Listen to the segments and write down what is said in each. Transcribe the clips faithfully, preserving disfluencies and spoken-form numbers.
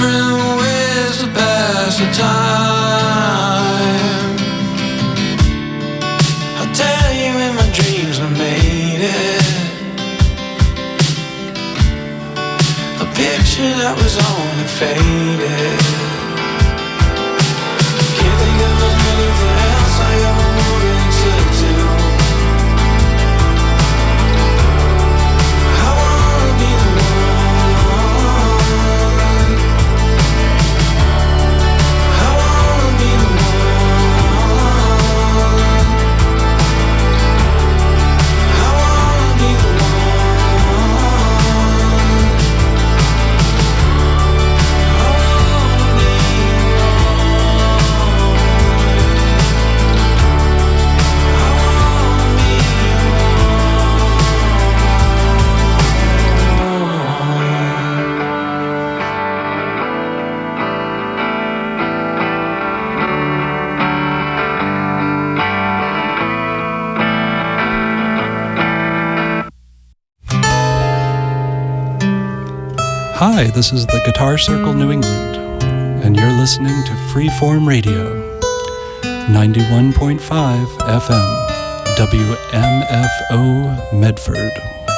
different ways to pass the time. I'll tell you in my dreams I made it. A picture that was only faded. Can't think of anything else I ever wanted to do. I wanna be the one. I wanna be the one. I wanna be the one. I wanna be Hi, this is the Guitar Circle New England, and you're listening to Freeform Radio, ninety-one point five F M, W M F O Medford.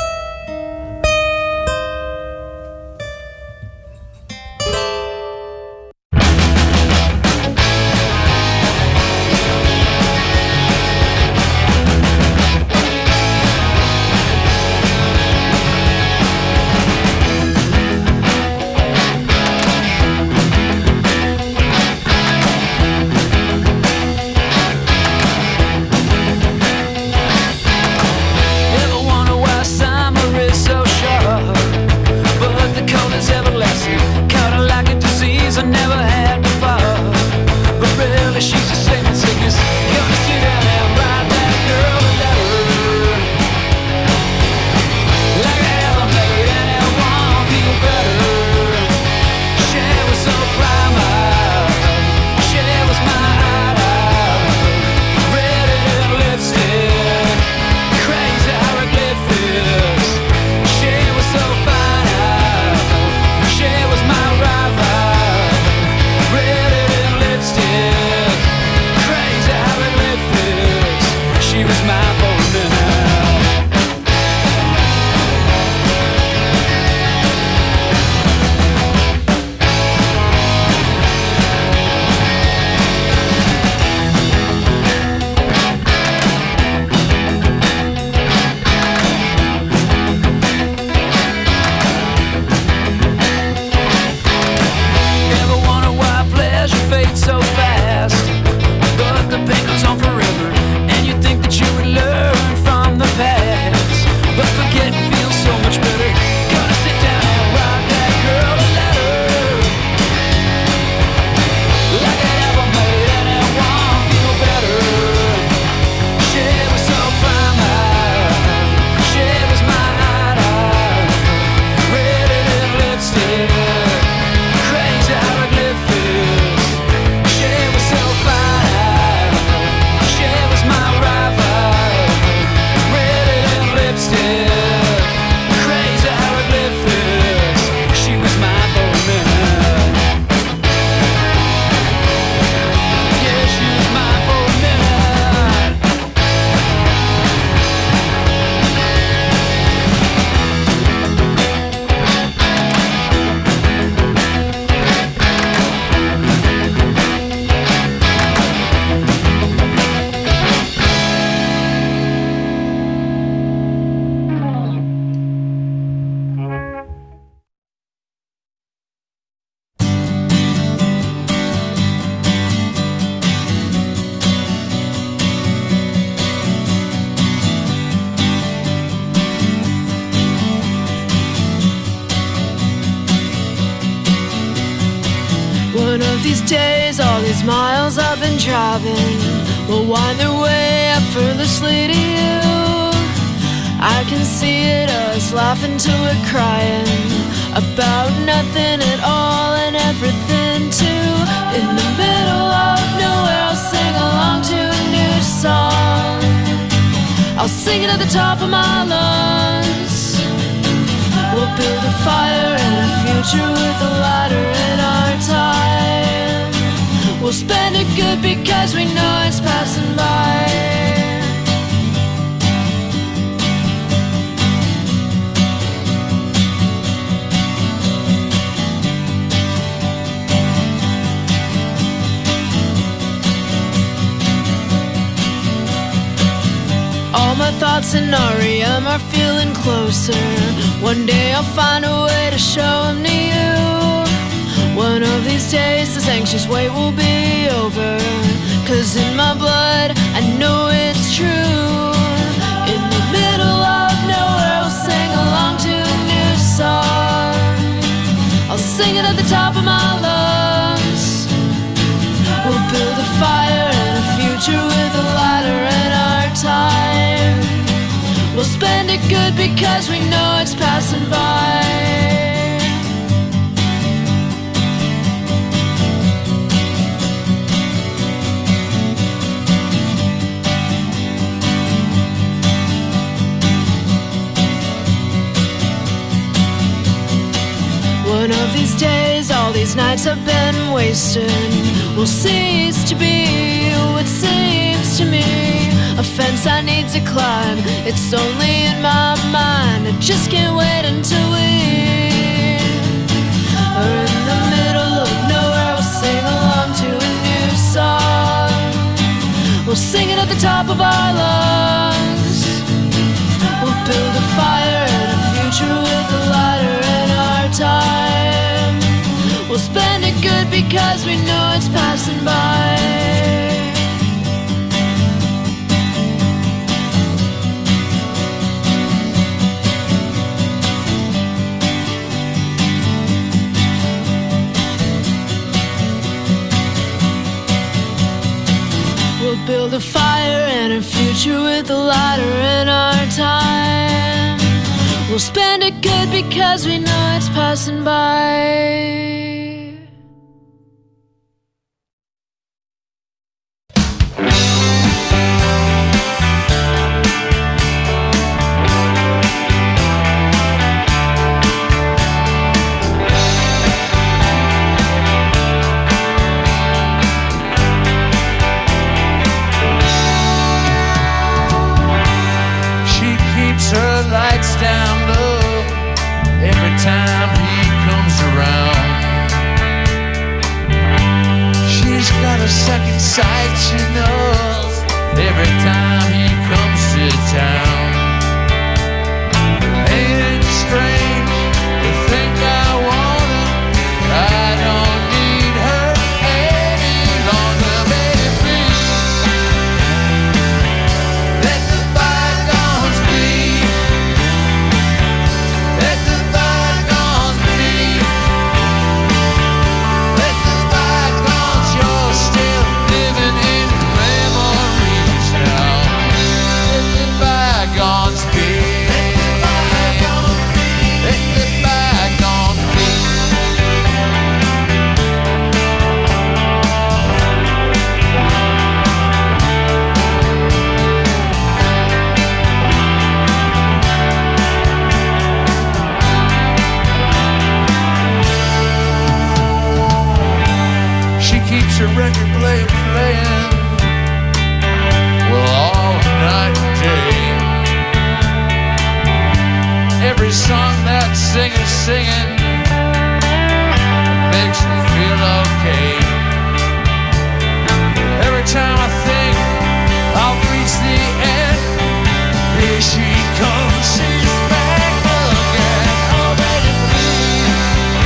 these days, all these miles I've been driving will wind their way effortlessly to you. I can see it, us laughing till we're crying about nothing at all and everything too. In the middle of nowhere, I'll sing along to a new song. I'll sing it at the top of my lungs. We'll build a fire and a future with a ladder in our because we know it's passing by. All my thoughts in R E M are feeling closer. One day I'll find a way to show them to you. One of these days this anxious wait will be over. Cause in my blood I know it's true. In the middle of nowhere I'll sing along to a new song. I'll sing it at the top of my lungs. We'll build a fire and a future with a lighter in our time. We'll spend it good because we know it's passing by. One of these days, all these nights I've been wasting will cease to be what seems to me a fence I need to climb. It's only in my mind. I just can't wait until we are in the middle of nowhere. We'll sing along to a new song. We'll sing it at the top of our lungs. We'll build a fire and a future with a lighter in our time. We'll spend it good because we know it's passing by. We'll build a fire and a future with a lighter in our time. We'll spend it good because we know it's passing by. Sight, she knows every time he comes to town. Ain't it strange to think I want her? I don't need her any longer, baby. Let the bygones be. Let the bygones be. Let the bygones, you're still living in memories now. Let the bygones be. Let the bygones be. She keeps her record player playing, well, all night and day. Every song that singer's singing makes me feel okay. Every time I think I'll reach the end, here she comes, she's back again. Oh, baby, please,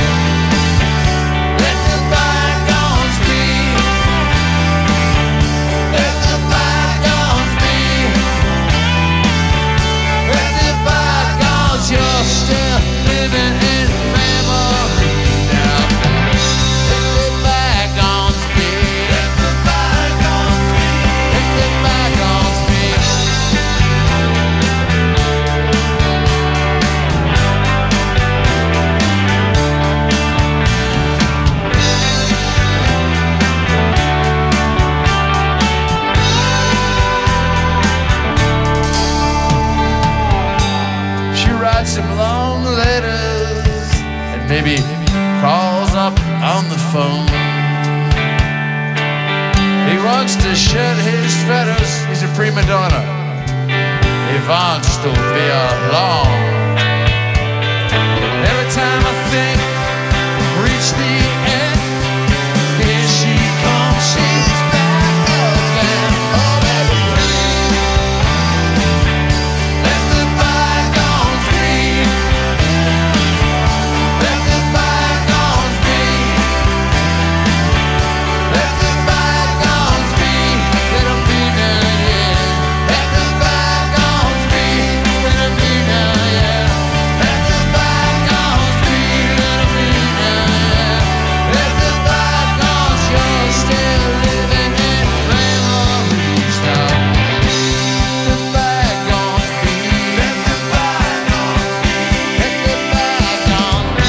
let the bygones be. Let the bygones be. Let the bygones, you're still living in memory now. Let the bygones be. Let the bygones be. Let the bygones be. She writes some long letters and maybe calls up on the phone. He wants to shed his feathers. He's a prima donna. He wants to be alone. Every time I think reach the end, here she comes, she's back again. Oh, baby, let the bygones be. Let the bygones be. Let the bygones be. Let them be now, yeah. Let the bygones be. Let them be now, yeah. Let the bygones be. Let them be now, yeah. Let the bygones, you're still living in memories now. Let the bygones be. Let the bygones be. Let the bygones.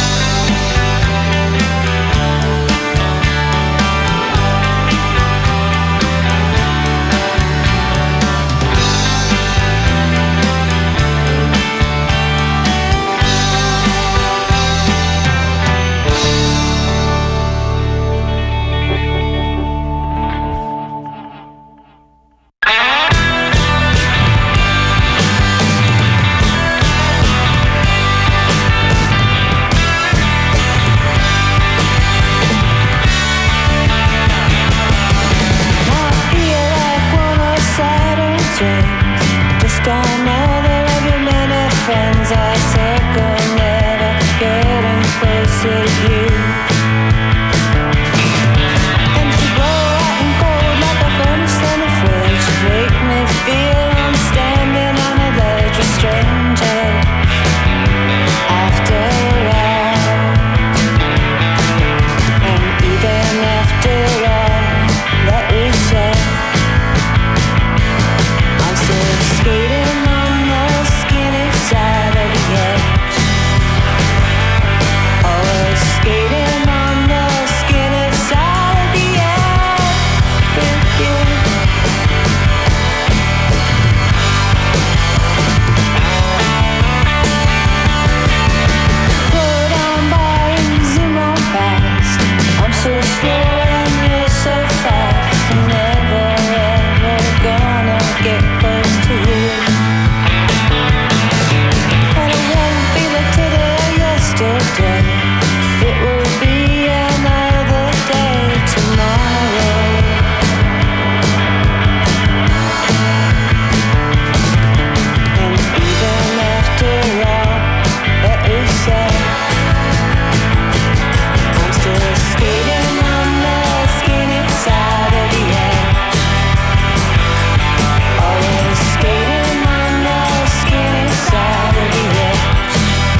Just another of your many friends I circle, never getting closer to you. And you go out and cold like a furnace in the fridge. You make me feel I'm standing on a ledge with strangers. After all, and even after all that we said, I'm still skating on the skinny side of the edge. Always skating on the skinny side of the edge with you. Put on by and zoom on past. I'm so slow and you're so fast. I'm never ever gonna get close to you. And it won't be like today or yesterday. It will be another day tomorrow. And even after all that we said, I'm still skating on the skinny side of the edge. Always skating on the skinny side of the edge.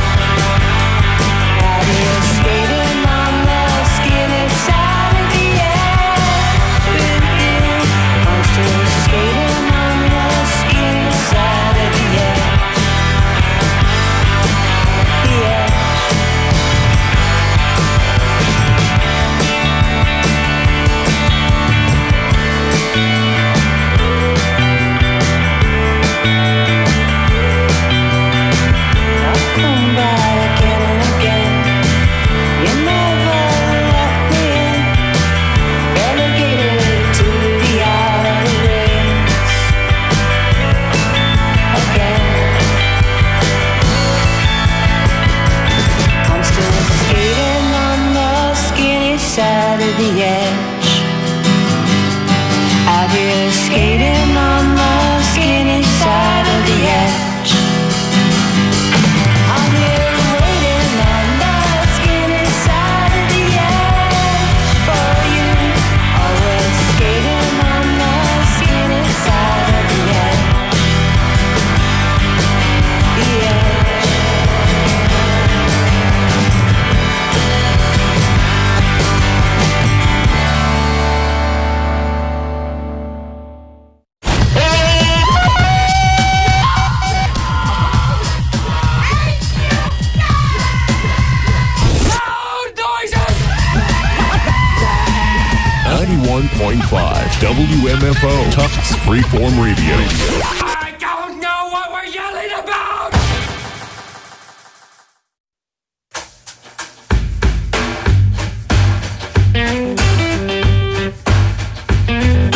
Out here skating on the skinny side of the edge with you. I'm still skating on the skinny side of the edge. The edge. I'll come by again and again. You never let me in. Relegated to the outer rings again. I'm still skating on the skinny side of the edge. Out here skating on the skinny side of the edge. I'm here waiting on the skinny side of the edge for you. Always skating on the skinny side of the edge. The edge. ninety-one point five W M F O Tufts Freeform Radio. I don't know what we're yelling about! Thank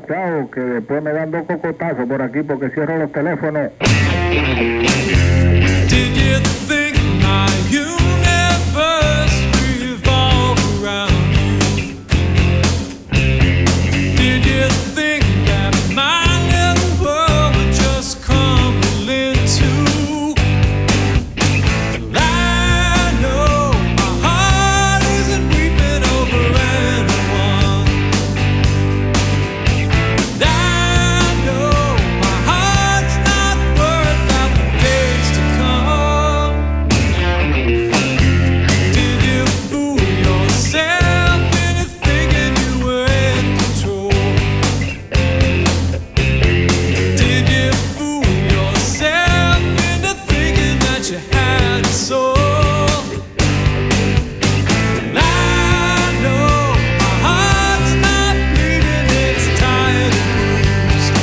chao, que después me dan dos cocotazos por aquí porque cierro los teléfonos. Did you think my universe revolved around you? Did you think that my little world would just crumble into? I know my heart isn't weeping over anyone. And I know my heart's not worth out the days to come. Did you fool yourself into thinking you were in control? Did you fool yourself into thinking that you had a soul? And I know my heart's not bleeding, it's tired and bruised.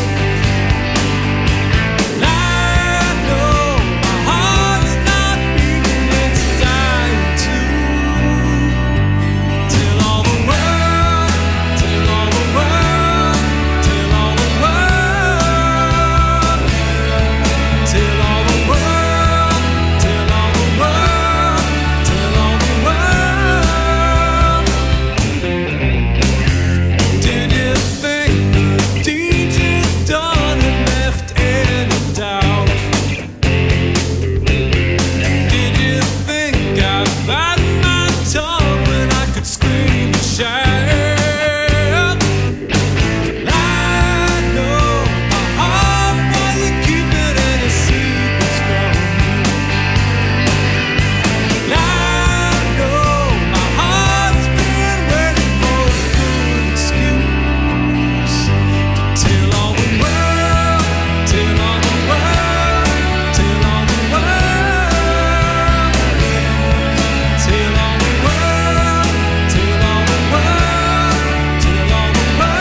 And I know my heart's not beating, it's dying too. Till all the world, till all the world, till all the world, till all the world, till all the world, till all the world. Did you think the deed you'd done had left any doubt? Did you think I bite my tongue when I could scream and shout? I know my heart wasn't keeping any secrets from me. I know my heart's been waiting for a good excuse to tell all the world, tell all the world, tell all the world, tell all the world, tell all the world, tell all the world.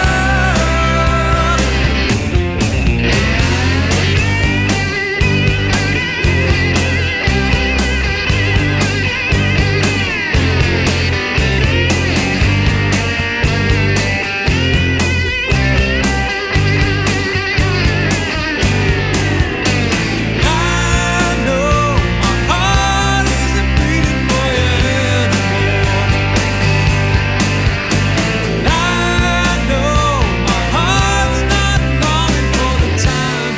I know my heart isn't beating for you anymore. I know my heart's not longing for the time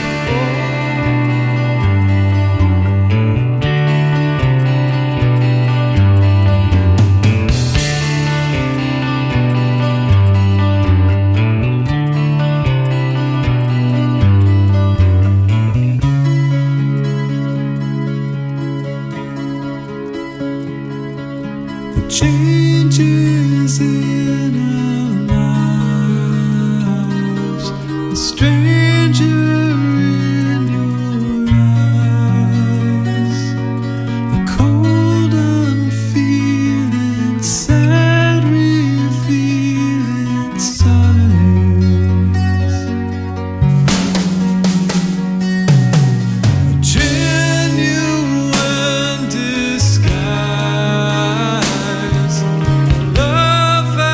The changes in our lives, the stranger in your eyes, the cold unfeeling, sad revealing signs, a genuine disguise, love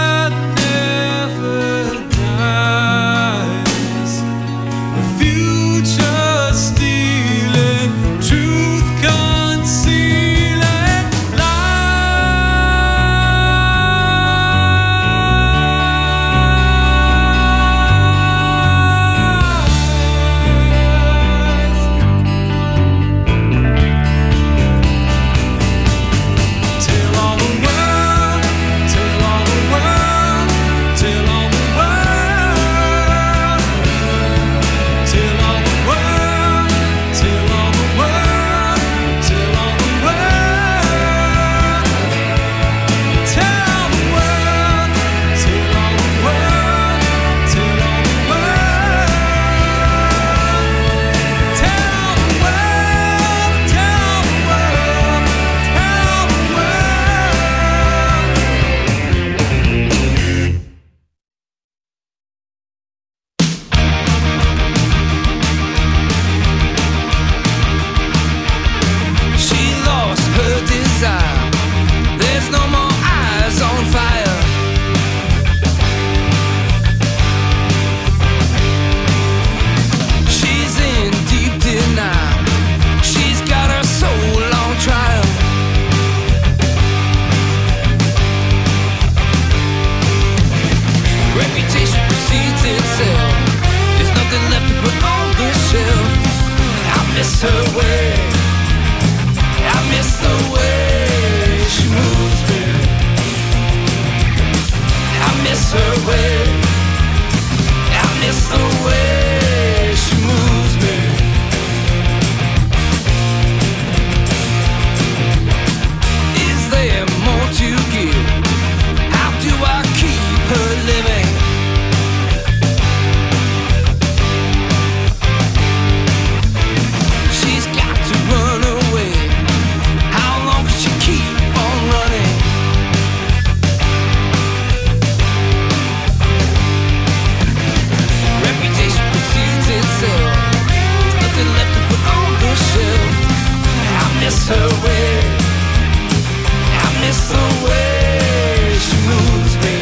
her way. I miss the way she moves me.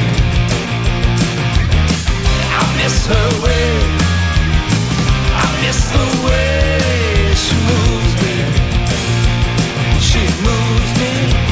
I miss her way. I miss the way she moves me. She moves me.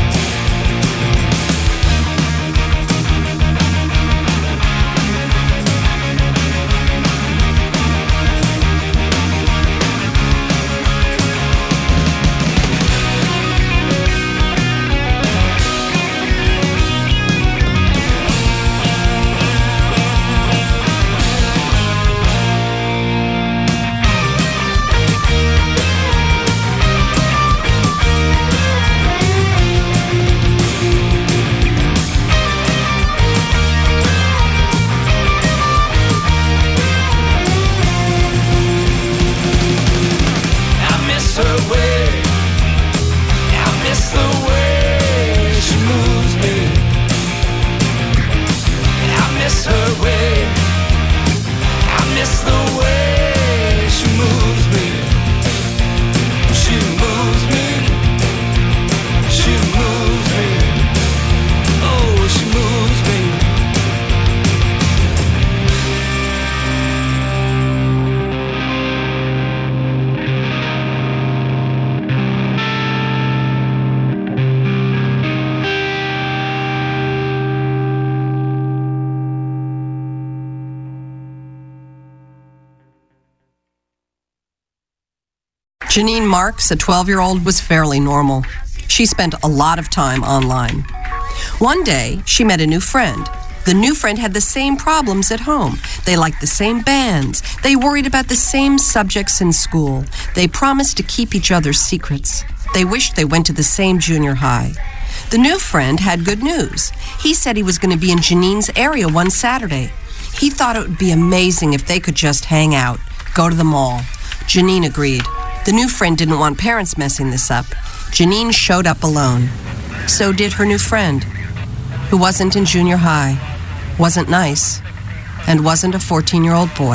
Janine Marks, a twelve-year-old, was fairly normal. She spent a lot of time online. One day, she met a new friend. The new friend had the same problems at home. They liked the same bands. They worried about the same subjects in school. They promised to keep each other's secrets. They wished they went to the same junior high. The new friend had good news. He said he was going to be in Janine's area one Saturday. He thought it would be amazing if they could just hang out, go to the mall. Janine agreed. The new friend didn't want parents messing this up. Janine showed up alone. So did her new friend, who wasn't in junior high, wasn't nice, and wasn't a fourteen-year-old boy.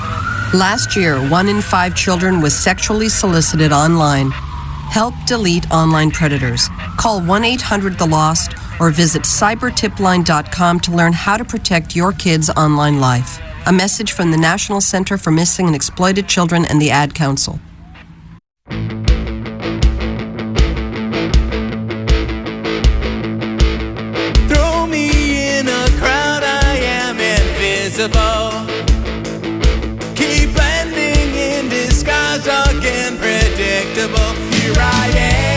Last year, one in five children was sexually solicited online. Help delete online predators. Call one eight hundred the lost or visit cyber tip line dot com to learn how to protect your kids' online life. A message from the National Center for Missing and Exploited Children and the Ad Council. Throw me in a crowd, I am invisible. Keep blending in disguise, again predictable. Here I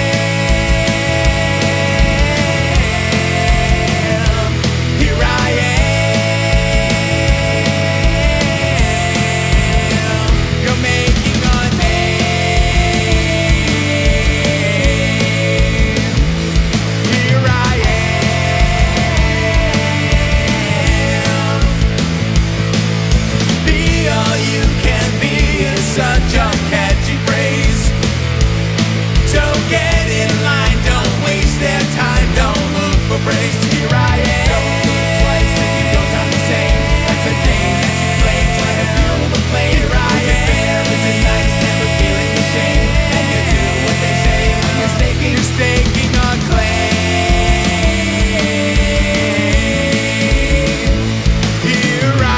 am. Here I am. You're making a name. Here I am. Be all you can be is such a catchy phrase. So get in line, don't waste their time, don't look for praise. Here I am. Don't look twice, then you don't sound the same. That's a game that you play, try to feel the flame. Here I am. Is it fair, is it nice, never feeling ashamed? And you do what they say, you're staking, you're staking a claim. Here I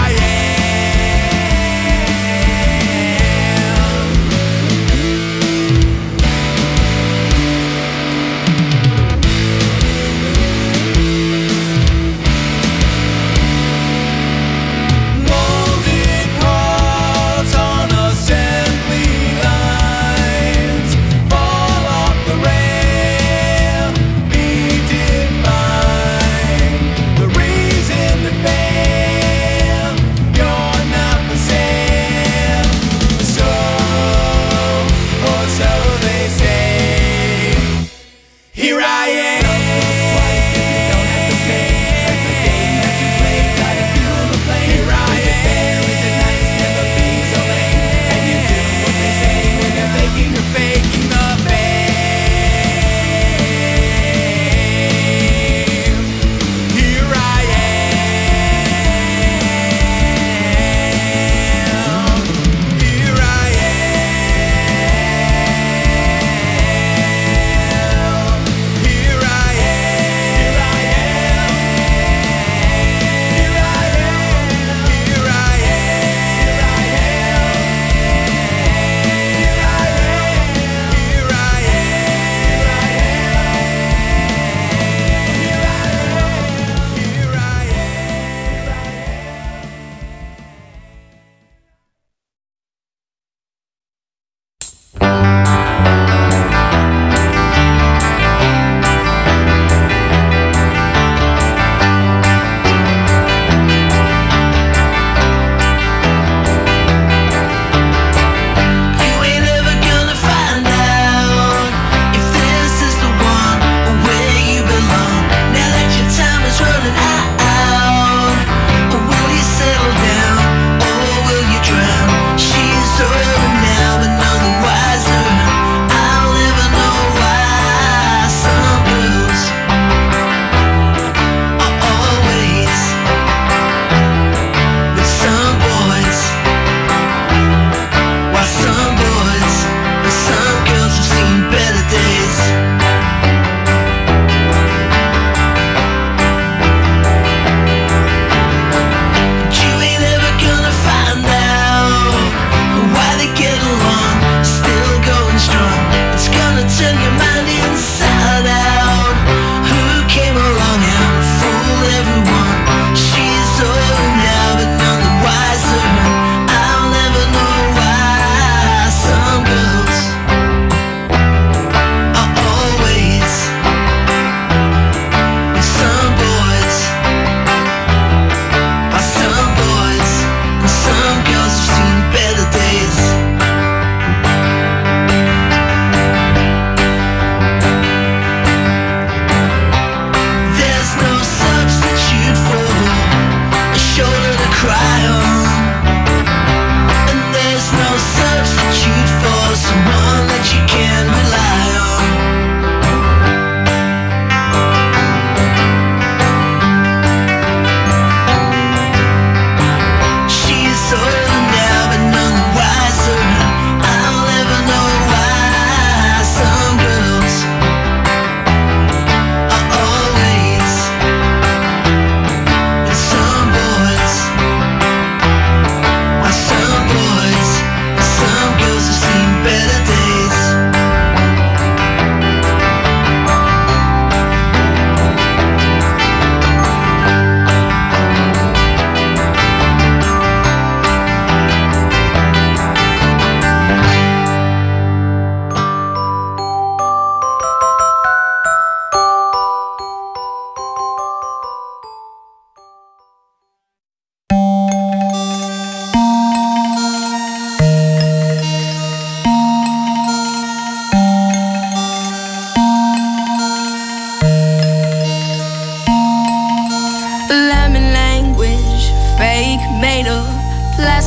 Molded parts on assembly lines fall off the rail, be defined. The reason to fail, you're not for sale. So, or so they say. Here I am. Here I am. Is it nice, never being so lame? And you do what they say when they're faking, you're faking the fame. Here I am. Here I am.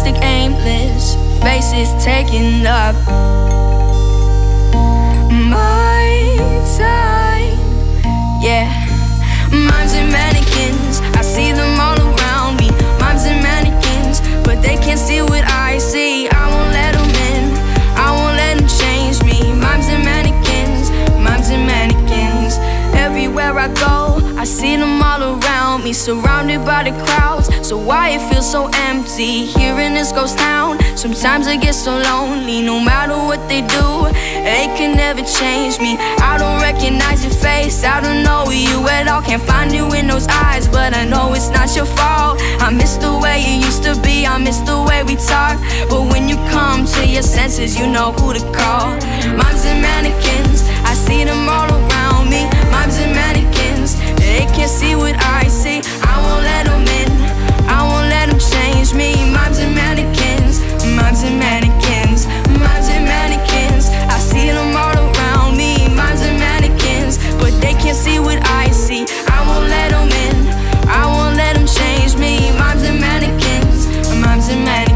plastic aimless, faces taken up my time, yeah. Mimes and mannequins, I see them all around me. Mimes and mannequins, but they can't see what I see. I won't let them in, I won't let them change me. Mimes and mannequins, mimes and mannequins. Everywhere I go, I see them all around me, surrounded by the crowds. So why it feels so empty here in this ghost town? Sometimes I get so lonely, no matter what they do, they can never change me. I don't recognize your face, I don't know you at all. Can't find you in those eyes, but I know it's not your fault. I miss the way you used to be, I miss the way we talk. But when you come to your senses, you know who to call. Mimes and mannequins, I see them all around me. Mimes and mannequins, they can't see what I see. I won't let them in, I won't let them change me. Mimes and mannequins, mimes and mannequins, mimes and mannequins. I see them all around me. Mimes and mannequins, but they can't see what I see. I won't let them in, I won't let them change me. Mimes and mannequins, mimes and mannequins.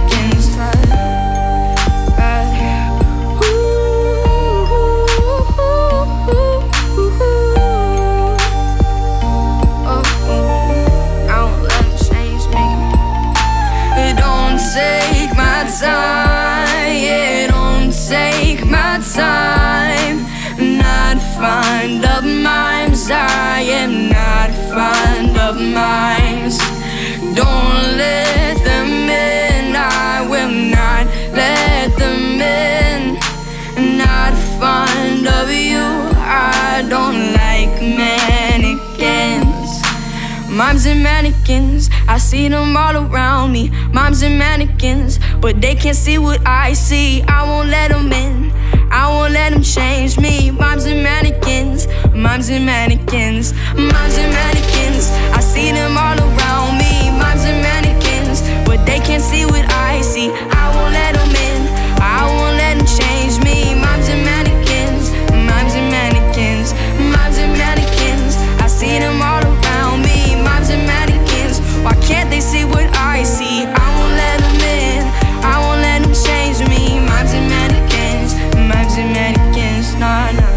Take my time, yeah, don't take my time. Not fond of mimes, I am not fond of mimes. Don't let them in, I will not let them in. Not fond of you, I don't like mannequins. Mimes and mannequins, I see them all around me. Mimes and mannequins, but they can't see what I see. I won't let them in, I won't let them change me. Mimes and mannequins, mimes and mannequins, mimes and mannequins. I see them all around me. Mimes and mannequins, but they can't see what I see. I won't let them in, I won't let them change me. Mimes and mannequins, mimes and mannequins, mimes and mannequins. I see them all around me. Mimes and mannequins, why can't they see what I see? I won't let them in, I won't let them change me. Mimes and mannequins, mimes and mannequins, nah, nah.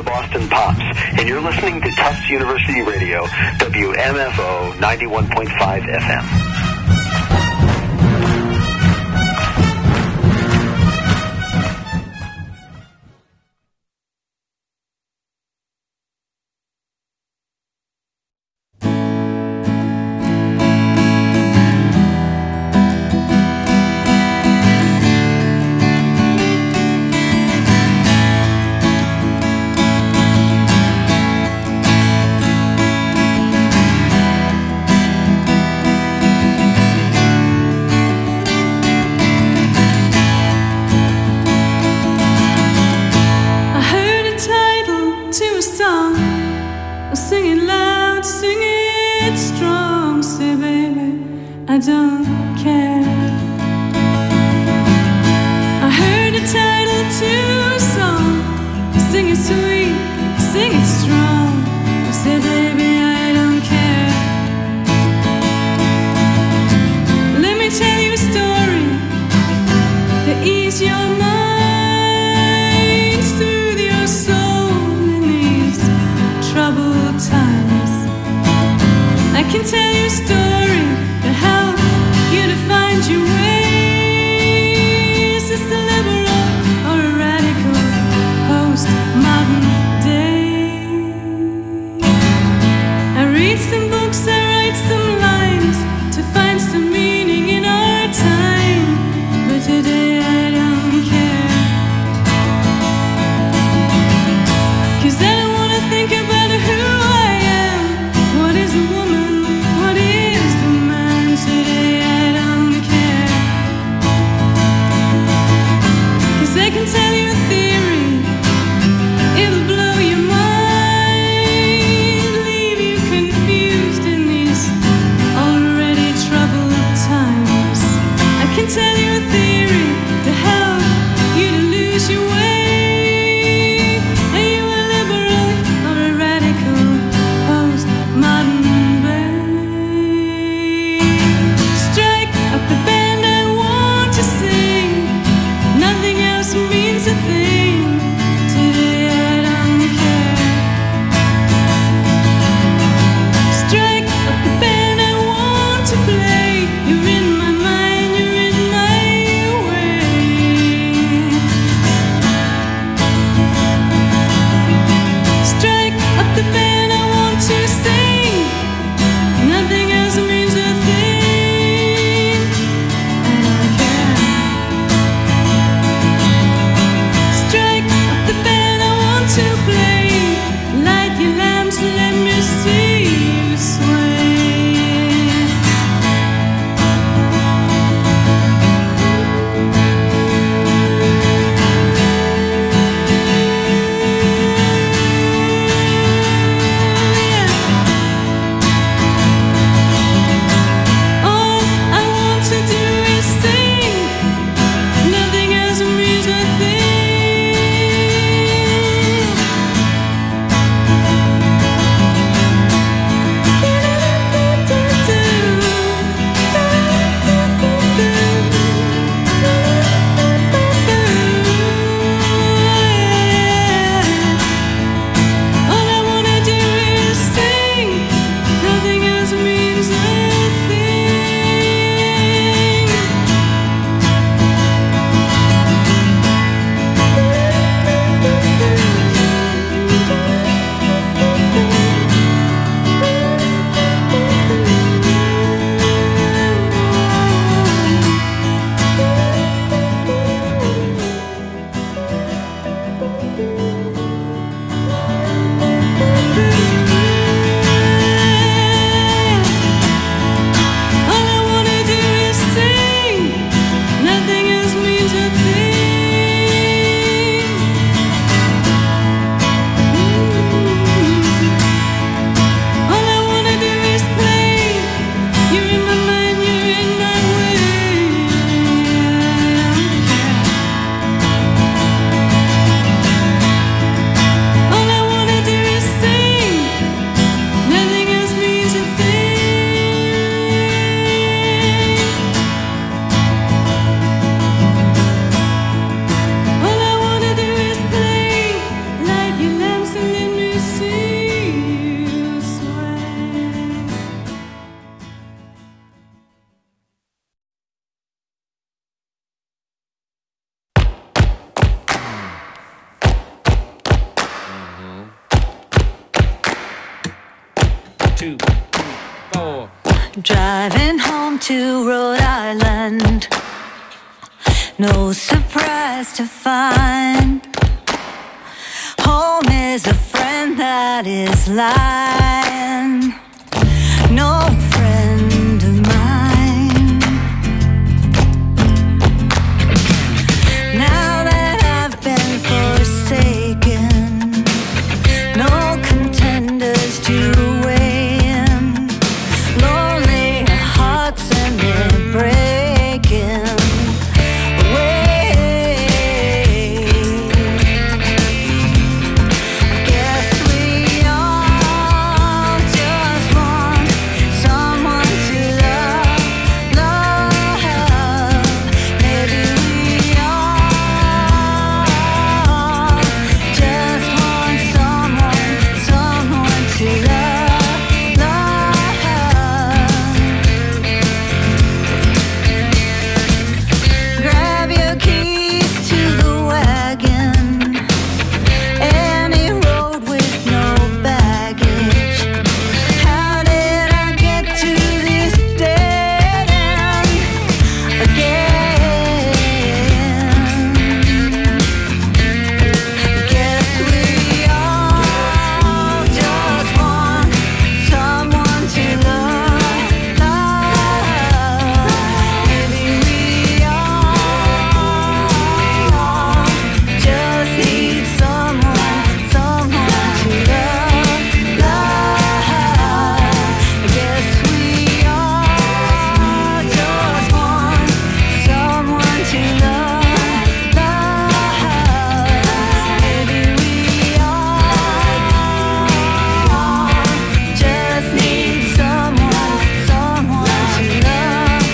Boston Pops, and you're listening to Tufts University Radio, W M F O ninety-one point five F M. Think about who I am. What is a woman? What is two, four. Driving home to Rhode Island, no surprise to find home is a friend that is lying, no friend of mine. Now that I've been forsaken, no contenders to weigh in, lonely hearts and they're breaking away. Guess we all just want someone to love, love. Maybe we all just want someone, someone to love, love. Grab your keys to the wagon, any road with no baggage. How did I get to this dead end again? Guess we all just want someone to love, love. Maybe we all just need someone, someone to love, love. Guess we all just want someone to love, love. Maybe we all just need someone, someone to love,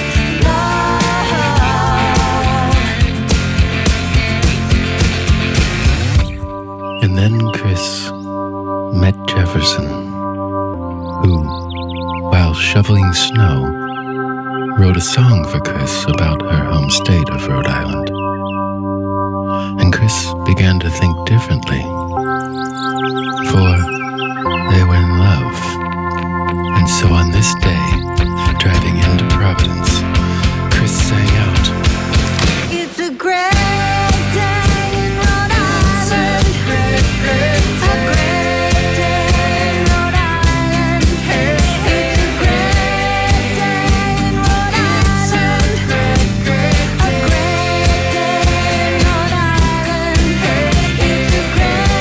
love. And then Chris met Jefferson, who, while shoveling snow, wrote a song for Chris about her home state of Rhode Island. And Chris began to think differently, for they were in love. And so on this day, driving into Providence, Chris sang out, It's a great day in Rhode Island. A great day in Rhode Island. It's a great day in Rhode Island. A great day in Rhode Island. It's a great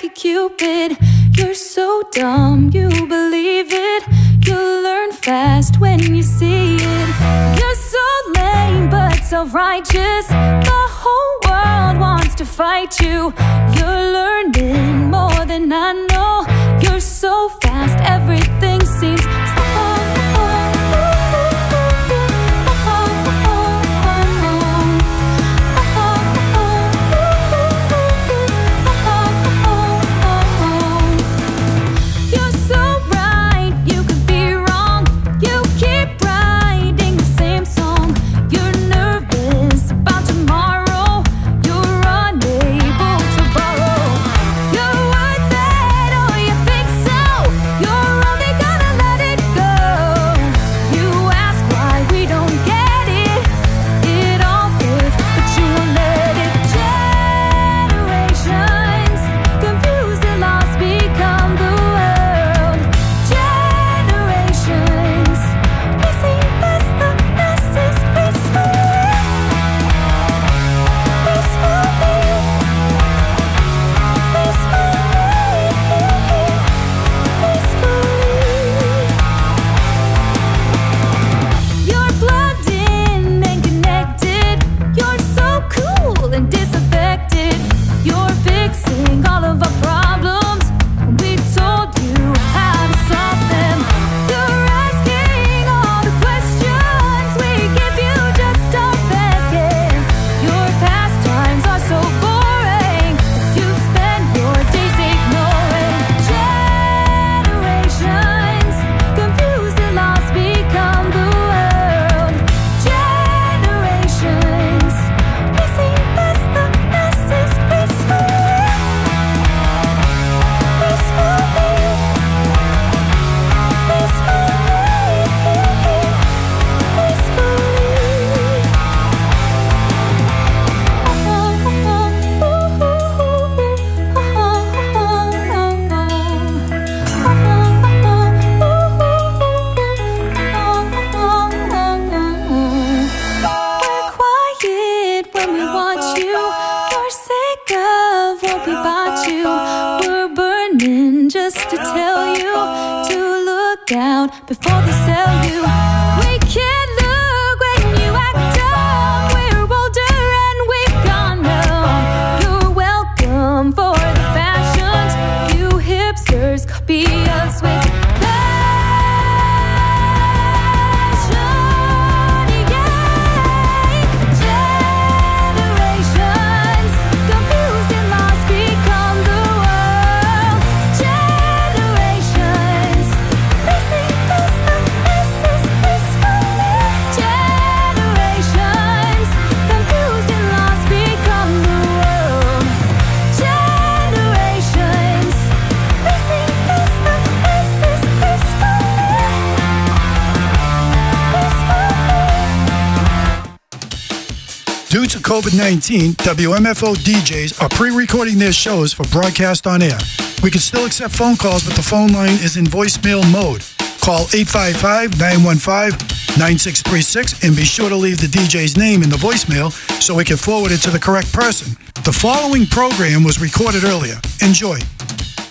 like a cupid. You're so dumb, you believe it. You'll learn fast when you see it. You're so lame but self-righteous. The whole world wants to fight you. You're learning more than I know. You're so fast, everything seems slow. Before they sell you, we can't look when you act dumb. We're older and we've gone now. You're welcome for the fashions. You hipsters copy us with Due to COVID nineteen, W M F O D Js are pre-recording their shows for broadcast on air. We can still accept phone calls, but the phone line is in voicemail mode. Call eight five five, nine one five, nine six three six and be sure to leave the D J's name in the voicemail so we can forward it to the correct person. The following program was recorded earlier. Enjoy.